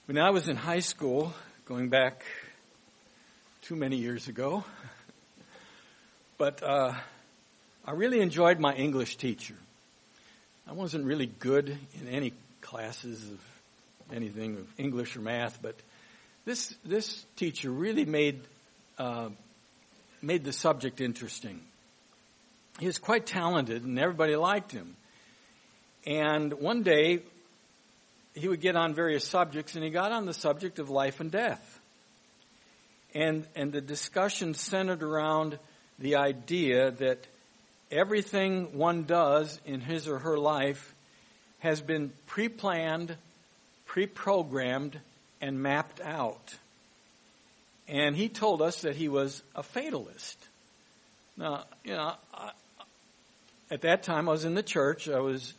When I was in high school, going back too many years ago, but I really enjoyed my English teacher. I wasn't really good in any classes of anything of English or math, but this teacher really made the subject interesting. He was quite talented, and everybody liked him. And one day, he would get on various subjects, and he got on the subject of life and death. And the discussion centered around the idea that everything one does in his or her life has been pre-planned, pre-programmed, and mapped out. And he told us that he was a fatalist. Now, at that time I was in the church. I was,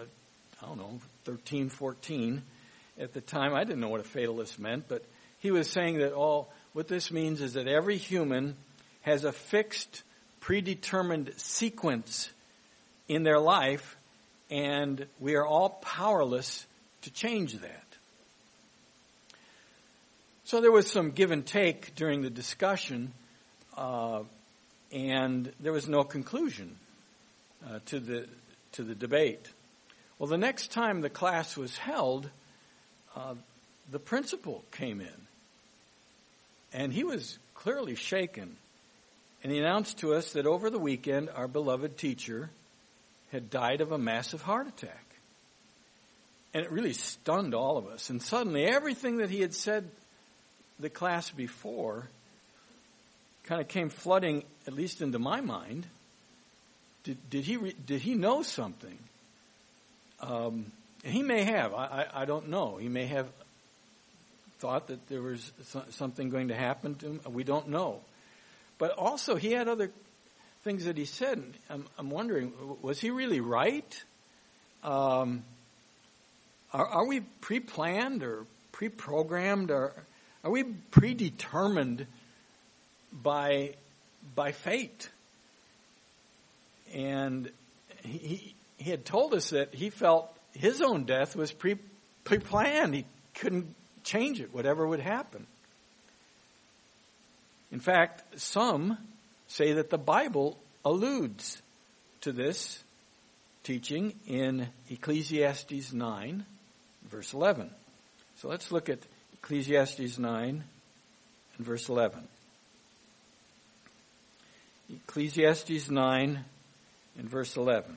13, 14. At the time, I didn't know what a fatalist meant, but he was saying that what this means is that every human has a fixed, predetermined sequence in their life, and we are all powerless to change that. So there was some give and take during the discussion, and there was no conclusion to the debate. Well, the next time the class was held, the principal came in, and he was clearly shaken. And he announced to us that over the weekend, our beloved teacher had died of a massive heart attack. And it really stunned all of us. And suddenly, everything that he had said the class before kind of came flooding, at least into my mind. Did he know something? He may have. I don't know. He may have thought that there was something going to happen to him. We don't know. But also, he had other things that he said. I'm wondering, was he really right? Are we pre-planned or pre-programmed? Or are we predetermined by fate? And he had told us that he felt his own death was pre-planned. He couldn't change it, whatever would happen. In fact, some say that the Bible alludes to this teaching in Ecclesiastes 9, verse 11. So let's look at Ecclesiastes 9 and verse 11. Ecclesiastes 9 and verse 11.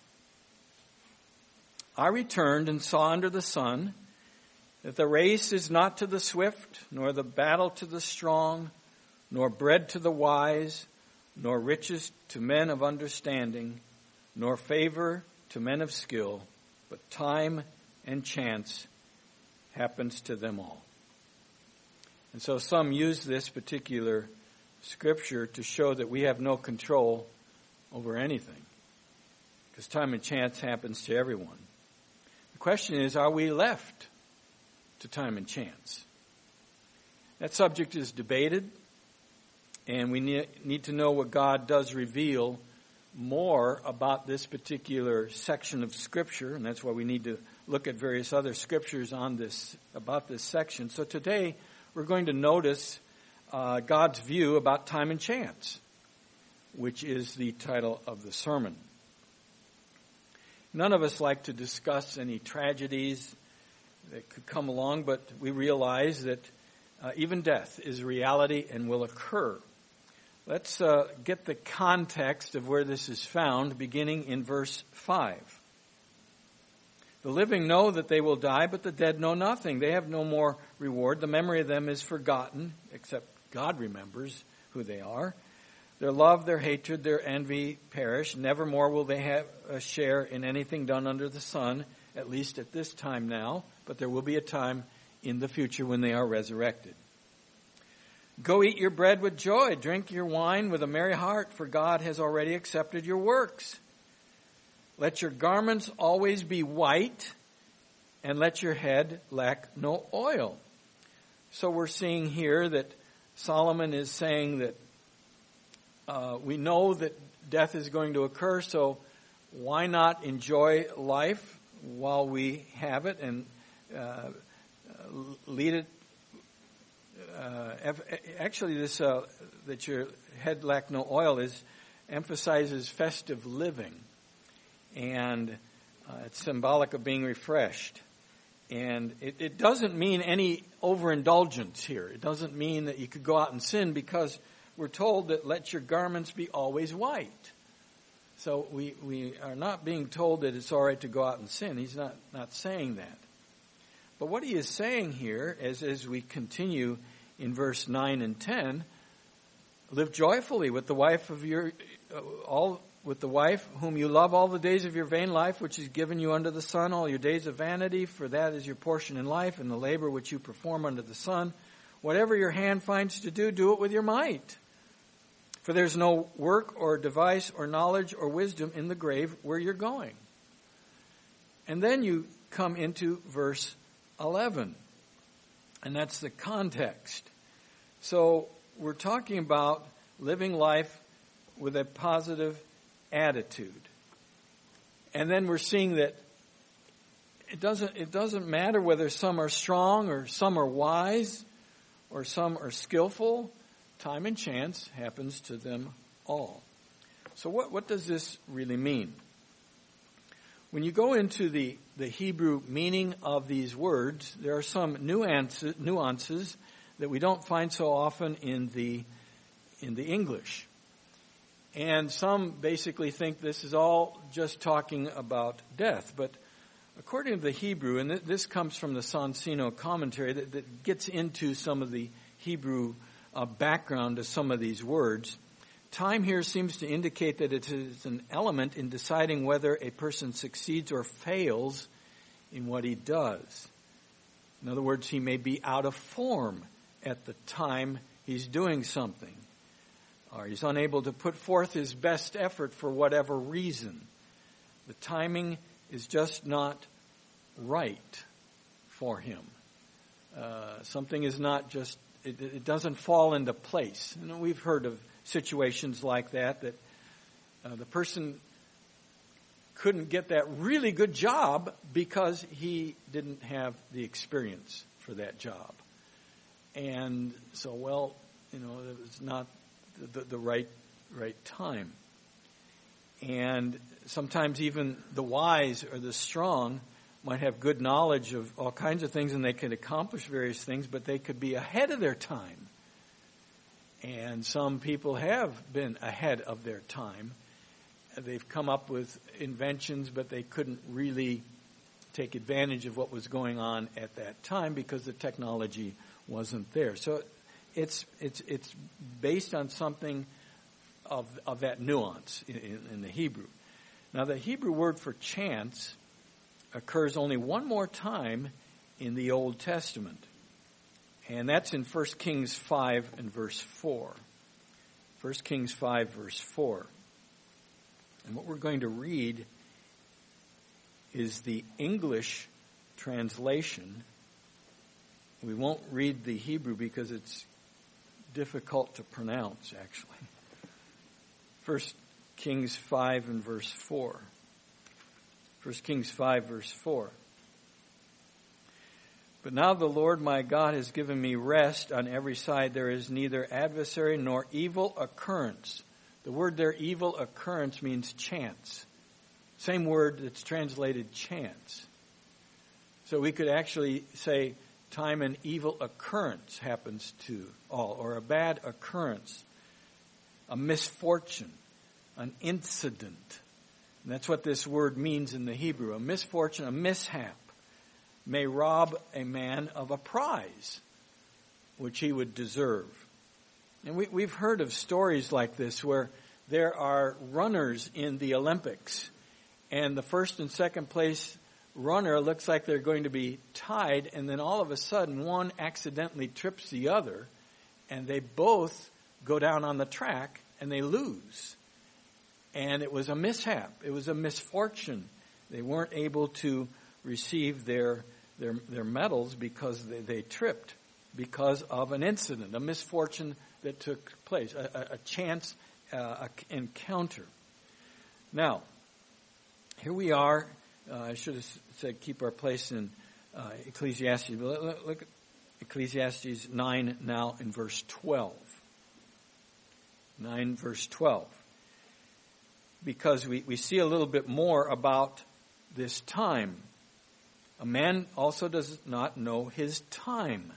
I returned and saw under the sun that the race is not to the swift, nor the battle to the strong, nor bread to the wise, nor riches to men of understanding, nor favor to men of skill, but time and chance happens to them all. And so some use this particular scripture to show that we have no control over anything, because time and chance happens to everyone. The question is, are we left to time and chance? That subject is debated. And we need to know what God does reveal more about this particular section of Scripture, and that's why we need to look at various other scriptures about this section. So today we're going to notice God's view about time and chance, which is the title of the sermon. None of us like to discuss any tragedies that could come along, but we realize that even death is a reality and will occur. Let's get the context of where this is found, beginning in verse 5. The living know that they will die, but the dead know nothing. They have no more reward. The memory of them is forgotten, except God remembers who they are. Their love, their hatred, their envy perish. Nevermore will they have a share in anything done under the sun, at least at this time now. But there will be a time in the future when they are resurrected. Go eat your bread with joy, drink your wine with a merry heart, for God has already accepted your works. Let your garments always be white, and let your head lack no oil. So we're seeing here that Solomon is saying that we know that death is going to occur, so why not enjoy life while we have it and lead it. Actually, this that your head lack no oil emphasizes festive living, and it's symbolic of being refreshed. And it doesn't mean any overindulgence here. It doesn't mean that you could go out and sin, because we're told that let your garments be always white. So we are not being told that it's all right to go out and sin. He's not saying that. But what he is saying here, as we continue in verse 9 and 10, live joyfully with the wife with the wife whom you love all the days of your vain life, which is given you under the sun, all your days of vanity, for that is your portion in life, and the labor which you perform under the sun. Whatever your hand finds to do, do it with your might. For there's no work or device or knowledge or wisdom in the grave where you're going. And then you come into verse 11, and that's the context. So we're talking about living life with a positive attitude. And then we're seeing that it doesn't matter whether some are strong or some are wise or some are skillful. Time and chance happens to them all. So what does this really mean? When you go into the Hebrew meaning of these words, there are some nuances that we don't find so often in the English. And some basically think this is all just talking about death. But according to the Hebrew, and this comes from the Sonsino commentary that gets into some of the Hebrew background to some of these words, time here seems to indicate that it is an element in deciding whether a person succeeds or fails in what he does. In other words, he may be out of form at the time he's doing something, or he's unable to put forth his best effort for whatever reason. The timing is just not right for him. Something is not just, it doesn't fall into place. You know, we've heard of situations like that the person couldn't get that really good job because he didn't have the experience for that job. And so, it was not the right time. And sometimes even the wise or the strong might have good knowledge of all kinds of things, and they could accomplish various things, but they could be ahead of their time. And some people have been ahead of their time. They've come up with inventions, but they couldn't really take advantage of what was going on at that time because the technology wasn't there. So it's based on something of that nuance in the Hebrew. Now, the Hebrew word for chance occurs only one more time in the Old Testament. And that's in 1 Kings 5 and verse 4. 1 Kings 5 verse 4. And what we're going to read is the English translation. We won't read the Hebrew because it's difficult to pronounce, actually. 1 Kings 5 and verse 4. 1 Kings 5 verse 4. But now the Lord my God has given me rest on every side. There is neither adversary nor evil occurrence. The word there, evil occurrence, means chance. Same word that's translated chance. So we could actually say time an evil occurrence happens to all, or a bad occurrence, a misfortune, an incident. And that's what this word means in the Hebrew. A misfortune, a mishap, may rob a man of a prize, which he would deserve. And we've heard of stories like this where there are runners in the Olympics, and the first and second place runner looks like they're going to be tied, and then all of a sudden one accidentally trips the other, and they both go down on the track, and they lose. And it was a mishap. It was a misfortune. They weren't able to receive their medals because they tripped because of an incident, a misfortune that took place, a chance encounter. Now, here we are. I should have said keep our place in Ecclesiastes. Look at Ecclesiastes 9 now in verse 12. 9 verse 12. Because we see a little bit more about this time. A man also does not know his time.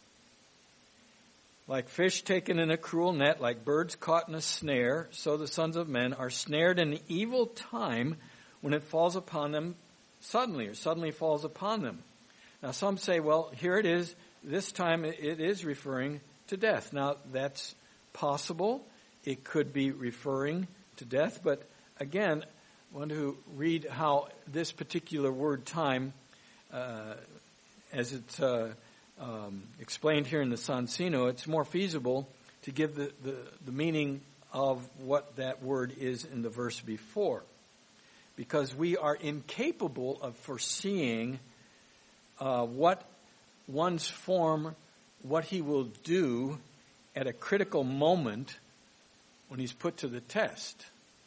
Like fish taken in a cruel net, like birds caught in a snare, so the sons of men are snared in the evil time when it falls upon them suddenly, or suddenly falls upon them. Now some say, well, here it is, this time it is referring to death. Now that's possible. It could be referring to death, but again, I want to read how this particular word time, as it's explained here in the Sonsino, it's more feasible to give the meaning of what that word is in the verse before. Because we are incapable of foreseeing what one's form, what he will do at a critical moment when he's put to the test.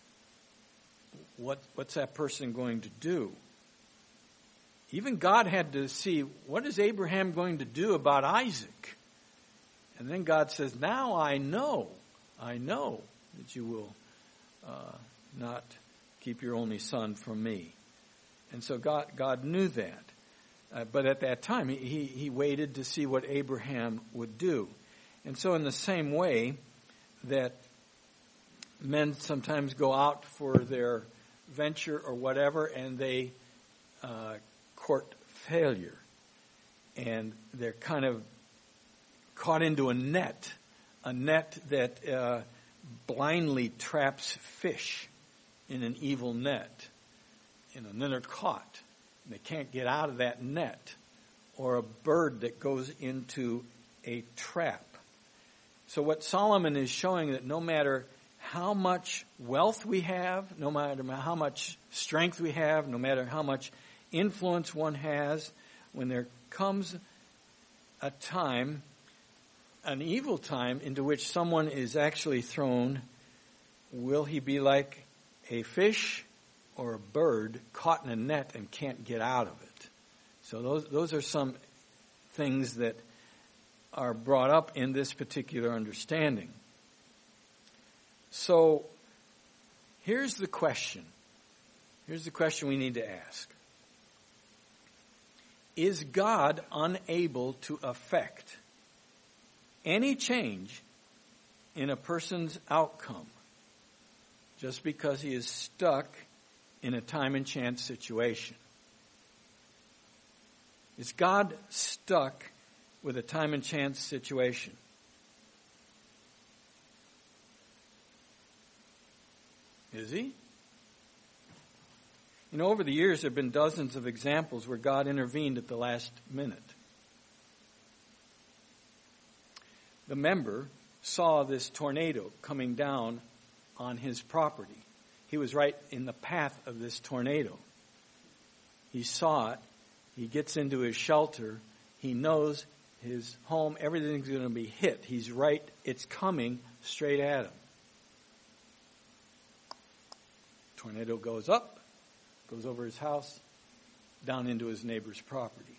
What's that person going to do? Even God had to see, what is Abraham going to do about Isaac? And then God says, now I know that you will not keep your only son from me. And so God knew that. But at that time, he waited to see what Abraham would do. And so in the same way that men sometimes go out for their venture or whatever, and they court failure, and they're kind of caught into a net that blindly traps fish in an evil net, and then they're caught, and they can't get out of that net, or a bird that goes into a trap. So what Solomon is showing, that no matter how much wealth we have, no matter how much strength we have, no matter how much influence one has, when there comes a time, an evil time, into which someone is actually thrown, will he be like a fish or a bird caught in a net and can't get out of it? So those are some things that are brought up in this particular understanding. So here's the question. Here's the question we need to ask. Is God unable to affect any change in a person's outcome just because he is stuck in a time and chance situation? Is God stuck with a time and chance situation? Is he? You know, over the years there have been dozens of examples where God intervened at the last minute. The member saw this tornado coming down on his property. He was right in the path of this tornado. He saw it. He gets into his shelter. He knows his home, everything's going to be hit. He's right. It's coming straight at him. Tornado goes up, goes over his house, down into his neighbor's property.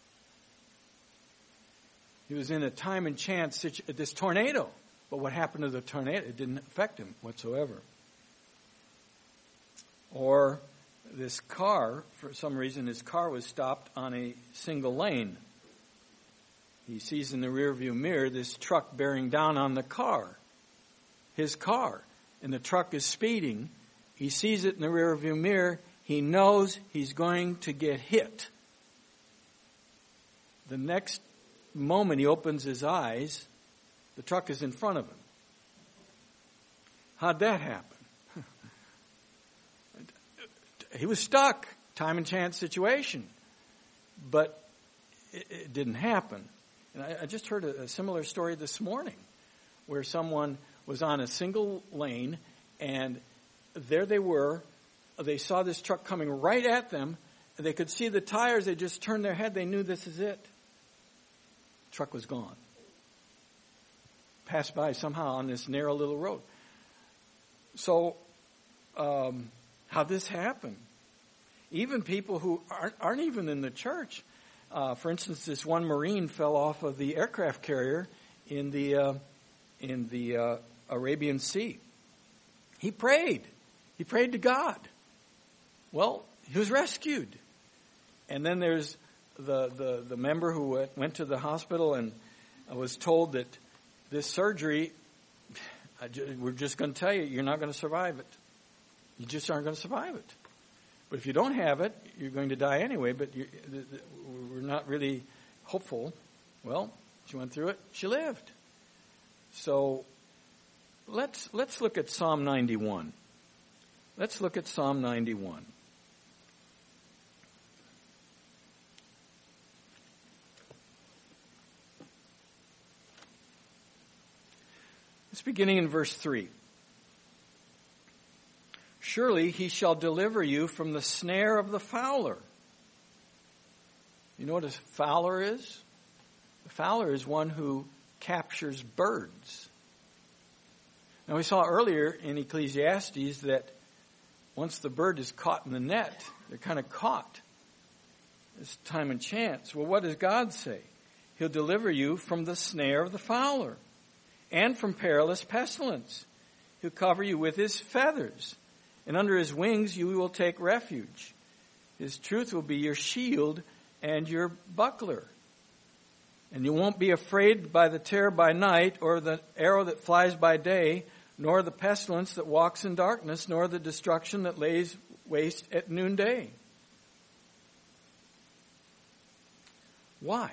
He was in a time and chance this tornado. But what happened to the tornado? It didn't affect him whatsoever. Or this car, for some reason his car was stopped on a single lane. He sees in the rearview mirror this truck bearing down on the car, his car, and the truck is speeding. He sees it in the rearview mirror. He knows he's going to get hit. The next moment he opens his eyes, the truck is in front of him. How'd that happen? He was stuck, time and chance situation, but it didn't happen. And I just heard a similar story this morning where someone was on a single lane and there they were. They saw this truck coming right at them. They could see the tires. They just turned their head. They knew this is it. The truck was gone. Passed by somehow on this narrow little road. So, how'd this happen? Even people who aren't even in the church For instance, this one Marine fell off of the aircraft carrier in the Arabian Sea. He prayed. He prayed to God. Well, he was rescued. And then there's the member who went to the hospital and was told that this surgery, we're just going to tell you, you're not going to survive it. You just aren't going to survive it. But if you don't have it, you're going to die anyway, but we're not really hopeful. Well, she went through it. She lived. So let's look at Psalm 91. Let's look at Psalm 91. It's beginning in verse 3. Surely he shall deliver you from the snare of the fowler. You know what a fowler is? A fowler is one who captures birds. Now we saw earlier in Ecclesiastes that once the bird is caught in the net, they're kind of caught. It's time and chance. Well, what does God say? He'll deliver you from the snare of the fowler and from perilous pestilence. He'll cover you with his feathers, and under his wings you will take refuge. His truth will be your shield and your buckler. And you won't be afraid by the terror by night, or the arrow that flies by day, nor the pestilence that walks in darkness, nor the destruction that lays waste at noonday. Why?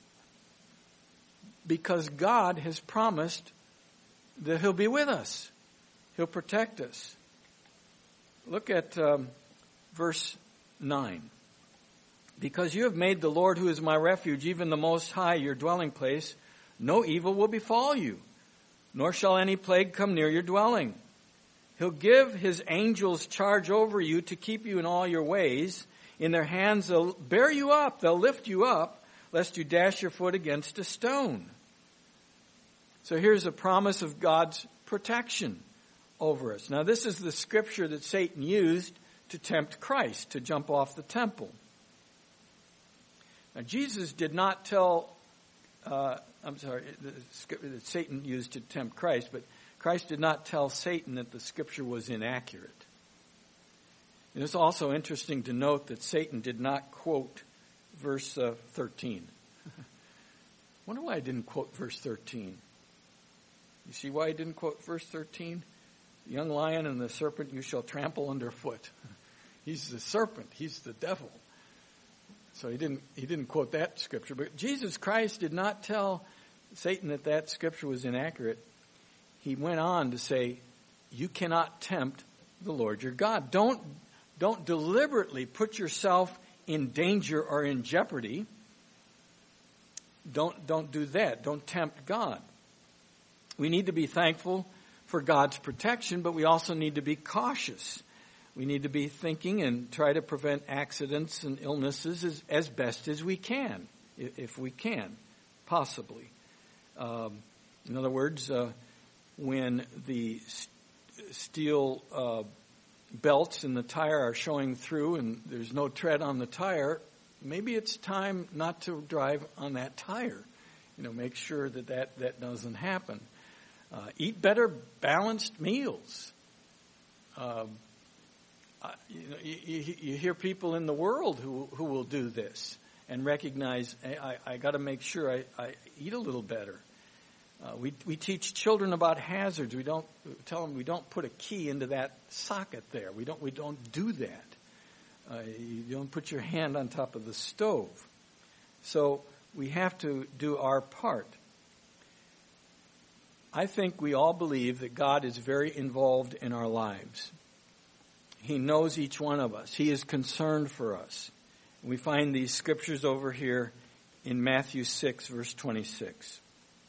Because God has promised that he'll be with us. He'll protect us. Look at verse 9. Because you have made the Lord, who is my refuge, even the Most High, your dwelling place, no evil will befall you, nor shall any plague come near your dwelling. He'll give his angels charge over you to keep you in all your ways. In their hands they'll bear you up, they'll lift you up, lest you dash your foot against a stone. So here's a promise of God's protection over us. Now this is the scripture that Satan used to tempt Christ to jump off the temple. Now Jesus did not tell, that Satan used to tempt Christ, but Christ did not tell Satan that the scripture was inaccurate. And it's also interesting to note that Satan did not quote verse 13. Wonder why I didn't quote verse 13. You see why I didn't quote verse 13? The young lion and the serpent you shall trample underfoot. He's the serpent. He's the devil. So he didn't quote that scripture. But Jesus Christ did not tell Satan that scripture was inaccurate. He went on to say, you cannot tempt the Lord your God. Don't deliberately put yourself in danger or in jeopardy. Don't do that. Don't tempt God. We need to be thankful for God's protection, but we also need to be cautious. We need to be thinking and try to prevent accidents and illnesses as best as we can, if we can, possibly. In other words, when the steel belts in the tire are showing through and there's no tread on the tire, maybe it's time not to drive on that tire. Make sure that doesn't happen. Eat better balanced meals. You hear people in the world who will do this and recognize, hey, I got to make sure I eat a little better. We teach children about hazards. We don't tell them we don't put a key into that socket there. We don't do that. You don't put your hand on top of the stove. So we have to do our part. I think we all believe that God is very involved in our lives. He knows each one of us. He is concerned for us. We find these scriptures over here in Matthew 6, verse 26.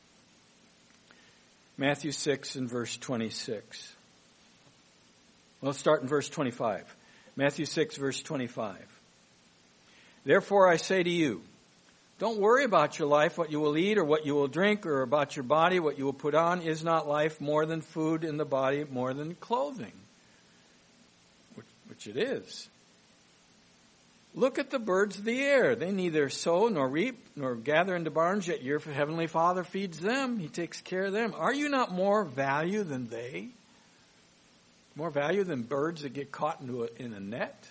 Matthew 6 and verse 26. Let's start in verse 25. Matthew 6, verse 25. Therefore I say to you, don't worry about your life, what you will eat or what you will drink, or about your body, what you will put on. Is not life more than food, and the body more than clothing? Which it is. Look at the birds of the air. They neither sow nor reap nor gather into barns, yet your heavenly Father feeds them. He takes care of them. Are you not more value than they? More value than birds that get caught in a net?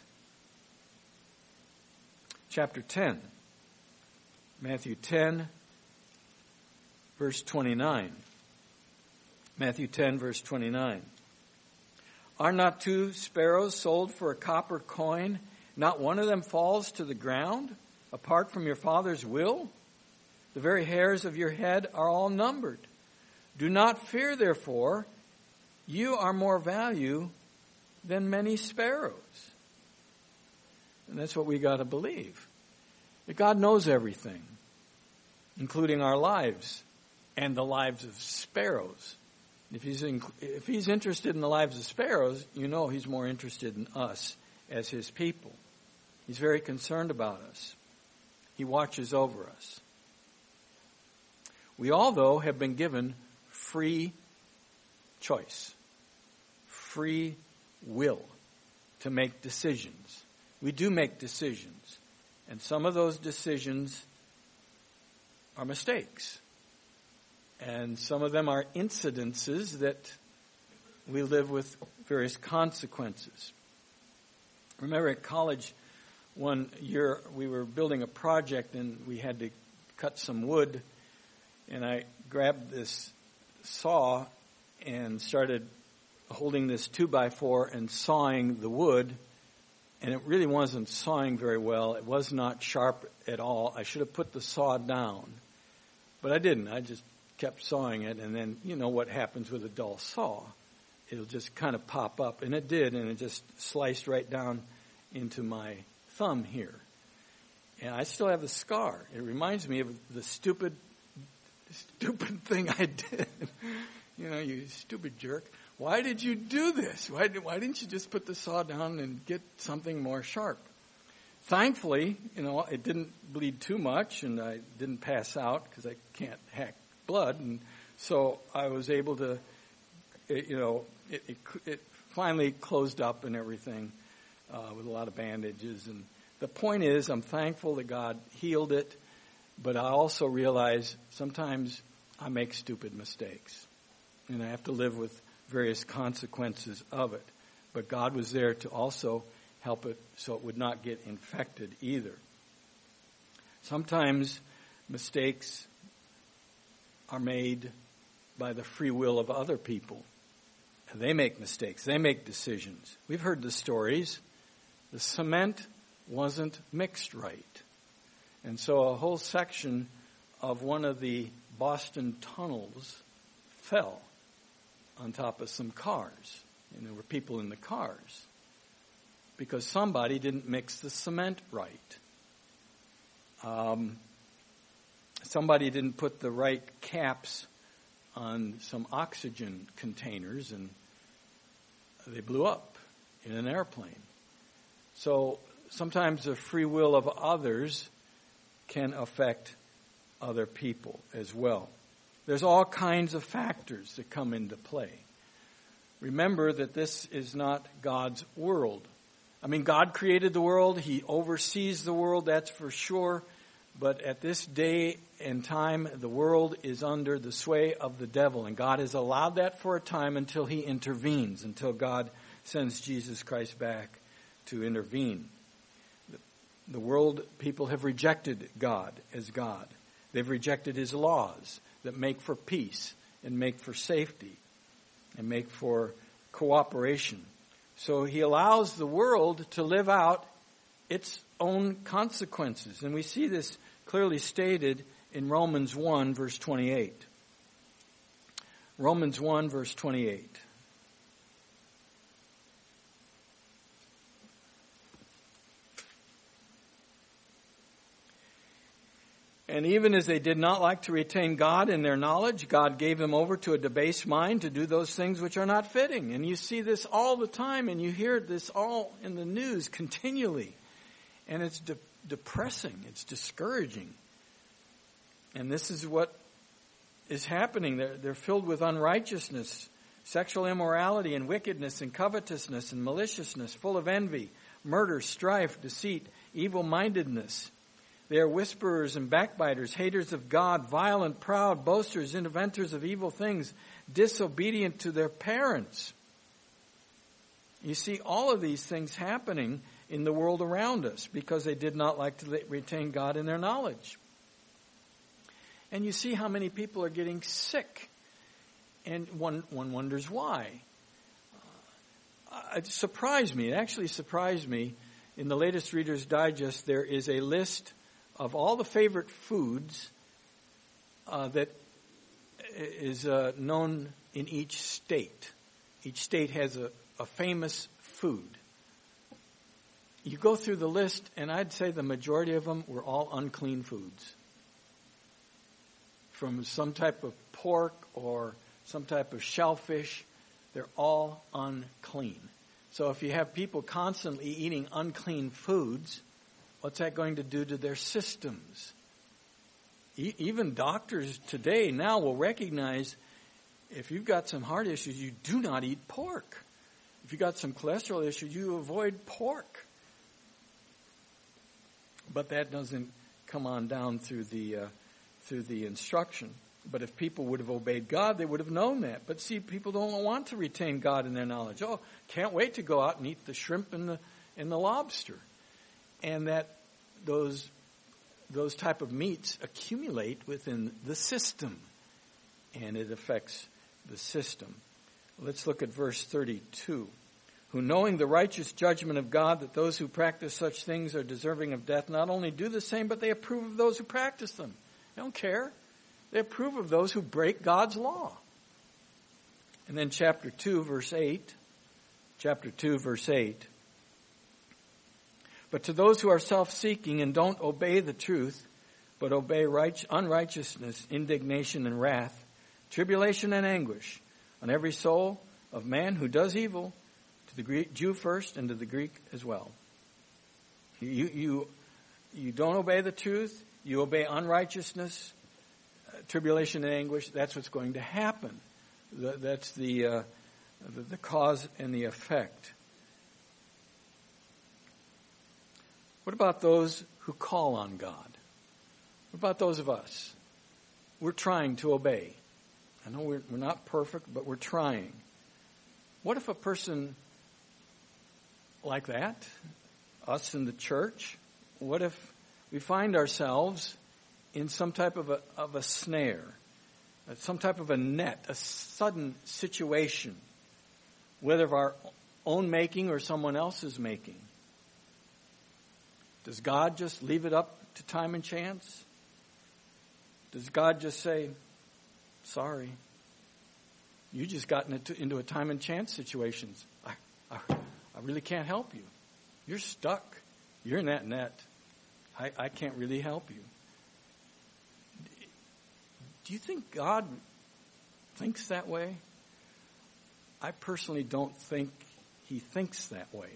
Chapter 10. Matthew 10, verse 29. Matthew 10, verse 29. Are not 2 sparrows sold for a copper coin? Not one of them falls to the ground apart from your Father's will? The very hairs of your head are all numbered. Do not fear, therefore. You are more value than many sparrows. And that's what we got to believe. That God knows everything, including our lives and the lives of sparrows. If he's interested in the lives of sparrows, you know he's more interested in us as his people. He's very concerned about us. He watches over us. We all, though, have been given free choice, free will to make decisions. We do make decisions, and some of those decisions are mistakes. And some of them are incidences that we live with various consequences. Remember at college, one year we were building a project and we had to cut some wood. And I grabbed this saw and started holding this 2x4 and sawing the wood. And it really wasn't sawing very well. It was not sharp at all. I should have put the saw down. But I didn't. I just kept sawing it, and then you know what happens with a dull saw. It'll just kind of pop up, and it did, and it just sliced right down into my thumb here. And I still have the scar. It reminds me of the stupid thing I did. You know, you stupid jerk. Why did you do this? Why didn't you just put the saw down and get something more sharp? Thankfully, you know, it didn't bleed too much, and I didn't pass out because I can't hack blood, and so I was able to, it finally closed up and everything with a lot of bandages. And the point is, I'm thankful that God healed it, but I also realize sometimes I make stupid mistakes, and I have to live with various consequences of it. But God was there to also help it so it would not get infected either. Sometimes mistakes are made by the free will of other people. They make mistakes. They make decisions. We've heard the stories. The cement wasn't mixed right. And so a whole section of one of the Boston tunnels fell on top of some cars. And there were people in the cars because somebody didn't mix the cement right. Somebody didn't put the right caps on some oxygen containers, and they blew up in an airplane. So sometimes the free will of others can affect other people as well. There's all kinds of factors that come into play. Remember that this is not God's world. I mean, God created the world. He oversees the world, that's for sure. But at this day and time, the world is under the sway of the devil. And God has allowed that for a time until he intervenes, until God sends Jesus Christ back to intervene. The world, people have rejected God as God. They've rejected his laws that make for peace and make for safety and make for cooperation. So he allows the world to live out its own consequences. And we see this clearly stated in Romans 1, verse 28. Romans 1, verse 28. And even as they did not like to retain God in their knowledge, God gave them over to a debased mind to do those things which are not fitting. And you see this all the time, and you hear this all in the news continually. And it's depressing. It's discouraging. And this is what is happening. They're filled with unrighteousness, sexual immorality, and wickedness, and covetousness, and maliciousness, full of envy, murder, strife, deceit, evil-mindedness. They are whisperers and backbiters, haters of God, violent, proud, boasters, inventors of evil things, disobedient to their parents. You see all of these things happening in the world around us because they did not like to retain God in their knowledge. And you see how many people are getting sick. And one wonders why. It surprised me. It actually surprised me. In the latest Reader's Digest, there is a list of all the favorite foods that is known in each state. Each state has a famous food. You go through the list, and I'd say the majority of them were all unclean foods. From some type of pork or some type of shellfish, they're all unclean. So if you have people constantly eating unclean foods, what's that going to do to their systems? Even doctors today now will recognize if you've got some heart issues, you do not eat pork. If you've got some cholesterol issues, you avoid pork. But that doesn't come on down through the instruction. But if people would have obeyed God, they would have known that. But see, people don't want to retain God in their knowledge. Oh, can't wait to go out and eat the shrimp and the lobster. And that those type of meats accumulate within the system. And it affects the system. Let's look at verse 32. Who, knowing the righteous judgment of God, that those who practice such things are deserving of death, not only do the same, but they approve of those who practice them. They don't care. They approve of those who break God's law. And then chapter 2, verse 8. Chapter 2, verse 8. But to those who are self-seeking and don't obey the truth, but obey unrighteousness, indignation, and wrath, tribulation and anguish on every soul of man who does evil, to the Greek, Jew first and to the Greek as well. You don't obey the truth, you obey unrighteousness, tribulation and anguish. That's what's going to happen. That's the cause and the effect. What about those who call on God? What about those of us? We're trying to obey. I know we're not perfect, but we're trying. What if a person like that, us in the church, what if we find ourselves in some type of a snare, some type of a net, a sudden situation, whether of our own making or someone else's making? Does God just leave it up to time and chance? Does God just say, sorry, you just gotten into a time and chance situations. I really can't help you. You're stuck. You're in that net. I can't really help you. Do you think God thinks that way? I personally don't think he thinks that way.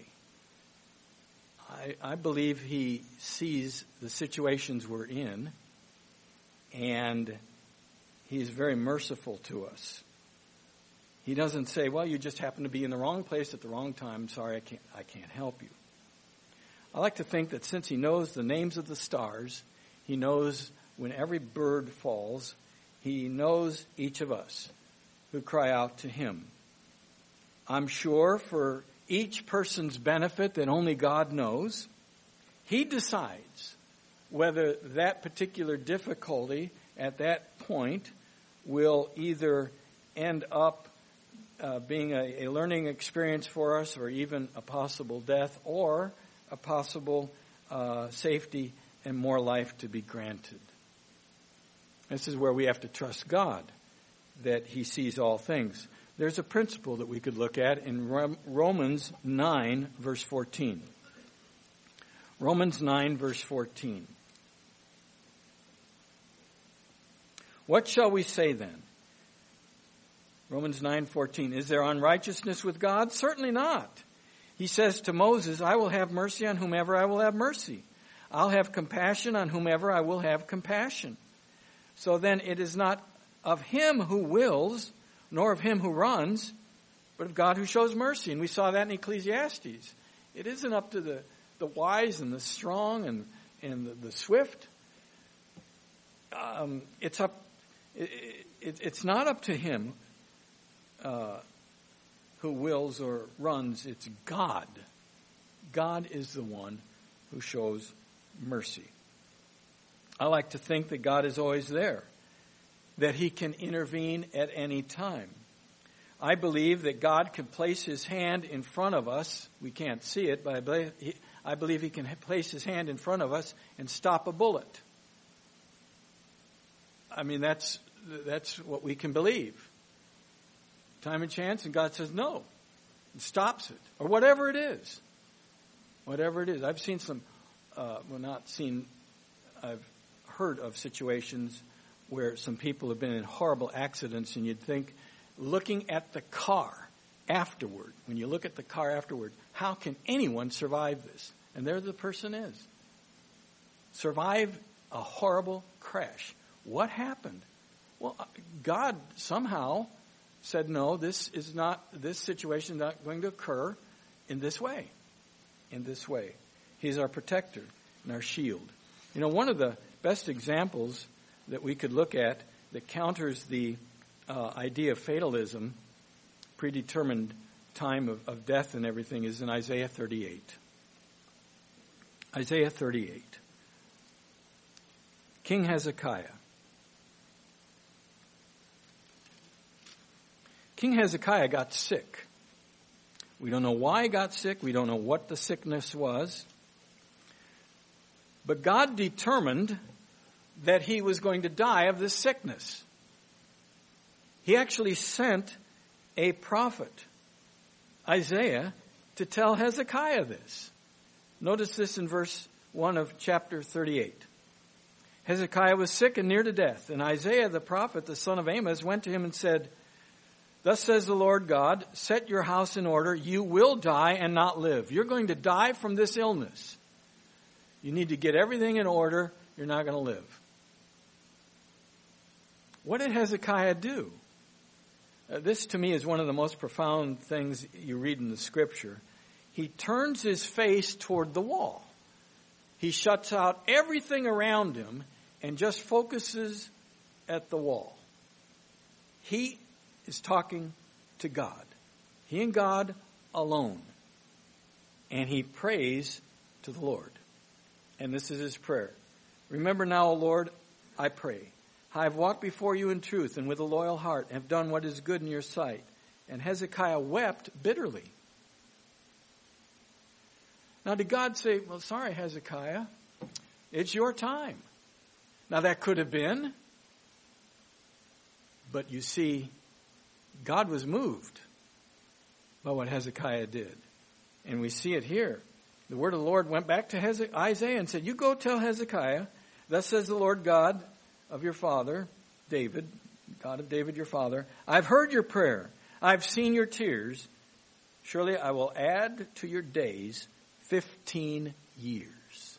I believe he sees the situations we're in, and he's very merciful to us. He doesn't say, well, you just happen to be in the wrong place at the wrong time. Sorry, I can't help you. I like to think that since he knows the names of the stars, he knows when every bird falls, he knows each of us who cry out to him. I'm sure for each person's benefit that only God knows, he decides whether that particular difficulty at that point will either end up being a learning experience for us, or even a possible death, or a possible safety and more life to be granted. This is where we have to trust God, that he sees all things. There's a principle that we could look at in Romans 9, verse 14. Romans 9, verse 14. What shall we say then? Romans 9:14. Is there unrighteousness with God? Certainly not. He says to Moses, I will have mercy on whomever I will have mercy. I'll have compassion on whomever I will have compassion. So then it is not of him who wills, nor of him who runs, but of God who shows mercy. And we saw that in Ecclesiastes. It isn't up to the the wise and the strong and the swift. It's not up to him who wills or runs. It's God. God is the one who shows mercy. I like to think that God is always there, that he can intervene at any time. I believe that God can place his hand in front of us. We can't see it, but I believe he can place his hand in front of us and stop a bullet. I mean, that's what we can believe. Time and chance, and God says no, and stops it, or whatever it is. Whatever it is. I've seen some, I've heard of situations where some people have been in horrible accidents, and you'd think, looking at the car afterward, when you look at the car afterward, how can anyone survive this? And there the person is. Survive a horrible crash. What happened? Well, God somehow said, no, this situation is not going to occur in this way. In this way. He's our protector and our shield. You know, one of the best examples that we could look at that counters the idea of fatalism, predetermined time of death and everything, is in Isaiah 38. Isaiah 38. King Hezekiah. King Hezekiah got sick. We don't know why he got sick. We don't know what the sickness was. But God determined that he was going to die of this sickness. He actually sent a prophet, Isaiah, to tell Hezekiah this. Notice this in verse 1 of chapter 38. Hezekiah was sick and near to death, and Isaiah the prophet, the son of Amos, went to him and said, "Thus says the Lord God, set your house in order. You will die and not live." You're going to die from this illness. You need to get everything in order. You're not going to live. What did Hezekiah do? This to me is one of the most profound things you read in the scripture. He turns his face toward the wall. He shuts out everything around him and just focuses at the wall. He is talking to God. He and God alone. And he prays to the Lord. And this is his prayer. "Remember now, O Lord, I pray. I have walked before you in truth and with a loyal heart, and have done what is good in your sight." And Hezekiah wept bitterly. Now, did God say, "Well, sorry, Hezekiah, it's your time"? Now, that could have been. But you see, God was moved by what Hezekiah did. And we see it here. The word of the Lord went back to Isaiah and said, "You go tell Hezekiah, thus says the Lord God of your father, David, God of David your father, I've heard your prayer. I've seen your tears. Surely I will add to your days 15 years.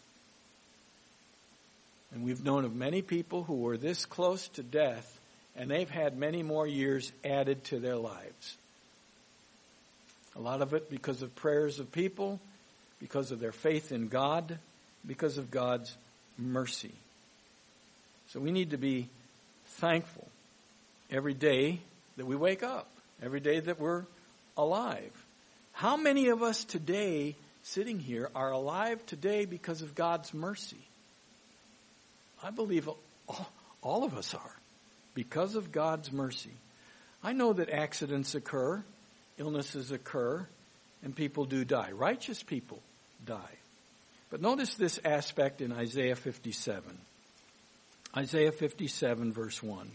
And we've known of many people who were this close to death, and they've had many more years added to their lives. A lot of it because of prayers of people, because of their faith in God, because of God's mercy. So we need to be thankful every day that we wake up, every day that we're alive. How many of us today, sitting here, are alive today because of God's mercy? I believe all of us are, because of God's mercy. I know that accidents occur, illnesses occur, and people do die. Righteous people die. But notice this aspect in Isaiah 57. Isaiah 57, verse 1.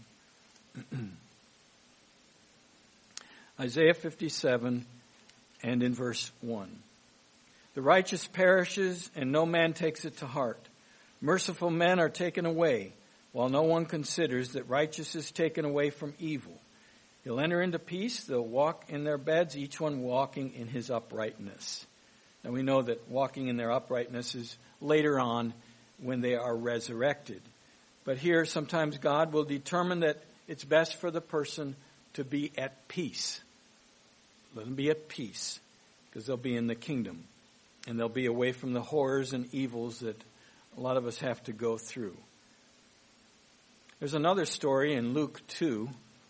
Isaiah 57 and in verse 1. The righteous perishes, and no man takes it to heart. Merciful men are taken away, while no one considers that righteous is taken away from evil. He'll enter into peace, they'll walk in their beds, each one walking in his uprightness. Now we know that walking in their uprightness is later on when they are resurrected. But here sometimes God will determine that it's best for the person to be at peace. Let them be at peace, because they'll be in the kingdom And they'll be away from the horrors and evils that a lot of us have to go through. There's another story in Luke 2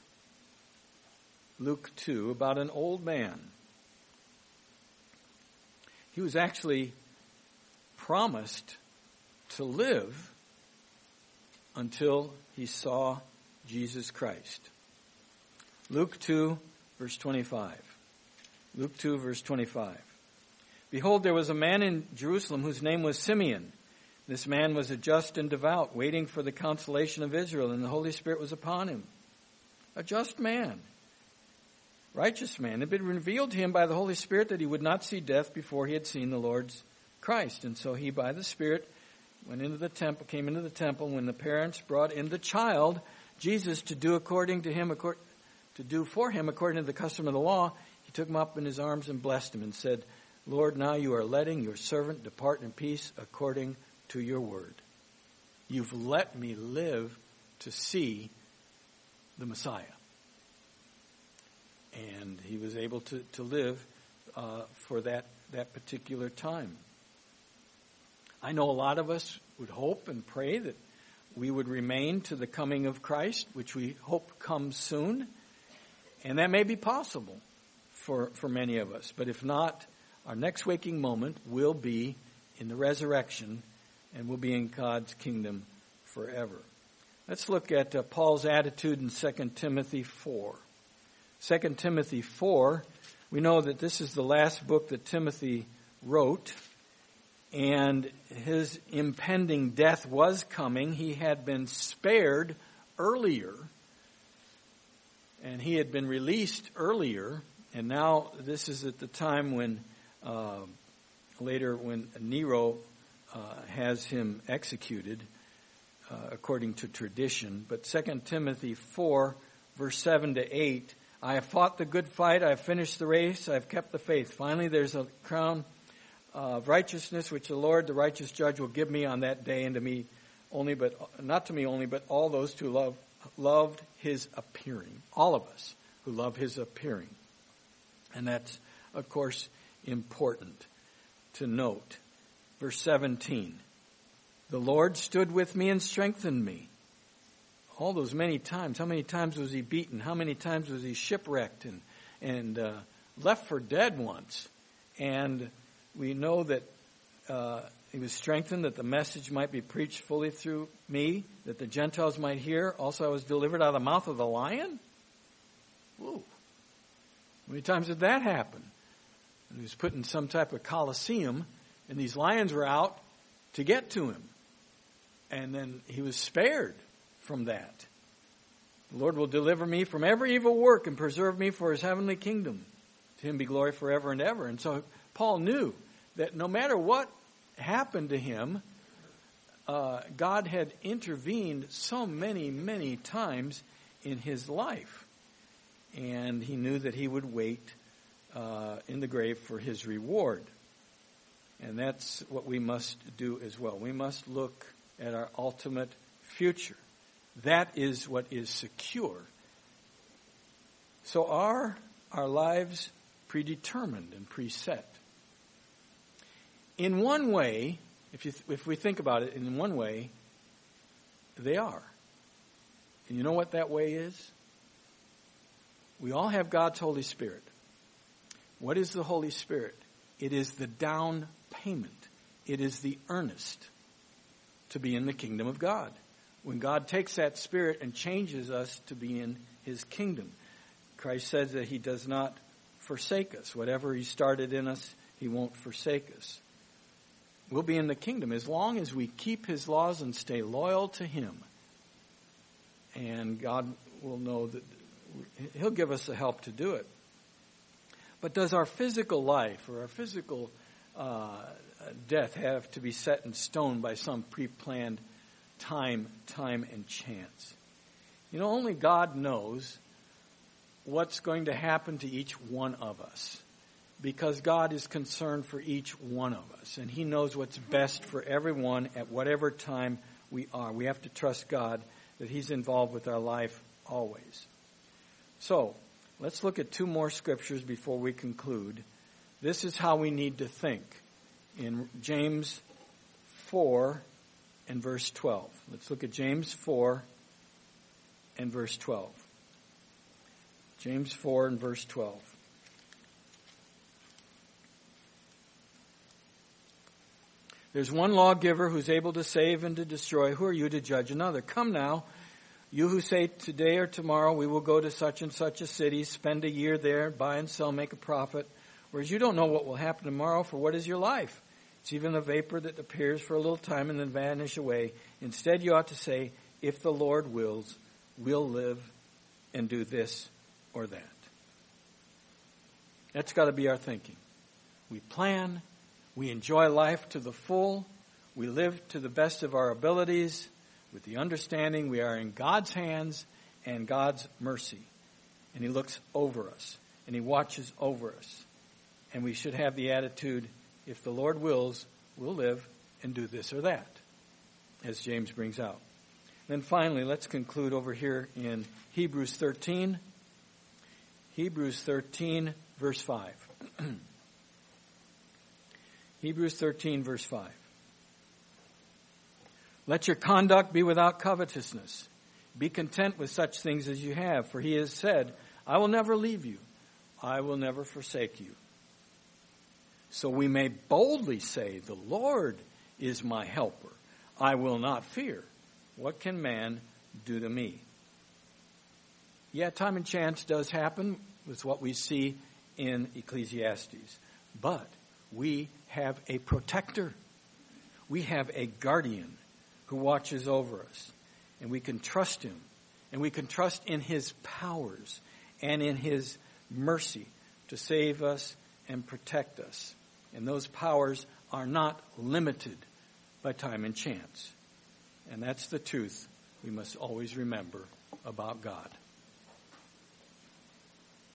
about an old man. He was actually promised to live until he saw Jesus Christ. Luke 2, verse 25. Luke 2, verse 25. Behold, there was a man in Jerusalem whose name was Simeon. This man was a just and devout, waiting for the consolation of Israel, and the Holy Spirit was upon him. A just man, righteous man. It had been revealed to him by the Holy Spirit that he would not see death before he had seen the Lord's Christ. And so he, by the Spirit, came into the temple. When the parents brought in the child, Jesus, to do for him according to the custom of the law, he took him up in his arms and blessed him and said, Lord, now you are letting your servant depart in peace according to your word. You've let me live to see the Messiah. And he was able to live for that particular time. I know a lot of us would hope and pray that we would remain to the coming of Christ, which we hope comes soon. And that may be possible for many of us. But if not, our next waking moment will be in the resurrection, and we'll be in God's kingdom forever. Let's look at Paul's attitude in 2 Timothy 4. 2 Timothy 4, we know that this is the last book that Timothy wrote, and his impending death was coming. He had been spared earlier, and he had been released earlier, and now this is at the time when later when Nero has him executed according to tradition. But 2 Timothy 4, verse 7 to 8, I have fought the good fight, I have finished the race, I have kept the faith. Finally, there's a crown of righteousness which the Lord, the righteous judge, will give me on that day, and to me only, but not to me only, but all those who loved his appearing. All of us who love his appearing. And that's, of course, important to note. Verse 17, the Lord stood with me and strengthened me. All those many times. How many times was he beaten? How many times was he shipwrecked and left for dead once? And we know that he was strengthened, that the message might be preached fully through me, that the Gentiles might hear. Also, I was delivered out of the mouth of the lion. Whoa. How many times did that happen? And he was put in some type of coliseum, and these lions were out to get to him. And then he was spared from that. The Lord will deliver me from every evil work and preserve me for his heavenly kingdom. To him be glory forever and ever. And so Paul knew that no matter what happened to him, God had intervened so many, many times in his life. And he knew that he would wait in the grave for his reward. And that's what we must do as well. We must look at our ultimate future. That is what is secure. So are our lives predetermined and preset? In one way, if we think about it, in one way, they are. And you know what that way is? We all have God's Holy Spirit. What is the Holy Spirit? It is the down payment. It is the earnest to be in the kingdom of God. When God takes that Spirit and changes us to be in his kingdom, Christ says that he does not forsake us. Whatever he started in us, he won't forsake us. We'll be in the kingdom as long as we keep his laws and stay loyal to him. And God will know that he'll give us the help to do it. But does our physical life or our physical death have to be set in stone by some pre-planned time and chance? You know, only God knows what's going to happen to each one of us, because God is concerned for each one of us, and he knows what's best for everyone at whatever time we are. We have to trust God that he's involved with our life always. So, let's look at two more scriptures before we conclude. This is how we need to think. in James 4 and verse 12. Let's look at James 4 and verse 12. James 4 and verse 12. There's one lawgiver who's able to save and to destroy. Who are you to judge another? Come now, you who say today or tomorrow we will go to such and such a city, spend a year there, buy and sell, make a profit. Whereas you don't know what will happen tomorrow, for what is your life? It's even a vapor that appears for a little time and then vanish away. Instead, you ought to say, if the Lord wills, we'll live and do this or that. That's got to be our thinking. We plan. We enjoy life to the full. We live to the best of our abilities with the understanding we are in God's hands and God's mercy. And He looks over us and He watches over us. And we should have the attitude, if the Lord wills, we'll live and do this or that, as James brings out. Then finally, let's conclude over here in Hebrews 13. Hebrews 13, verse 5. Hebrews 13, verse 5. Let your conduct be without covetousness. Be content with such things as you have, for He has said, I will never leave you. I will never forsake you. So we may boldly say, the Lord is my helper. I will not fear. What can man do to me? Yeah, time and chance does happen with what we see in Ecclesiastes. But we have a protector. We have a guardian who watches over us. And we can trust Him. And we can trust in His powers and in His mercy to save us and protect us. And those powers are not limited by time and chance. And that's the truth we must always remember about God.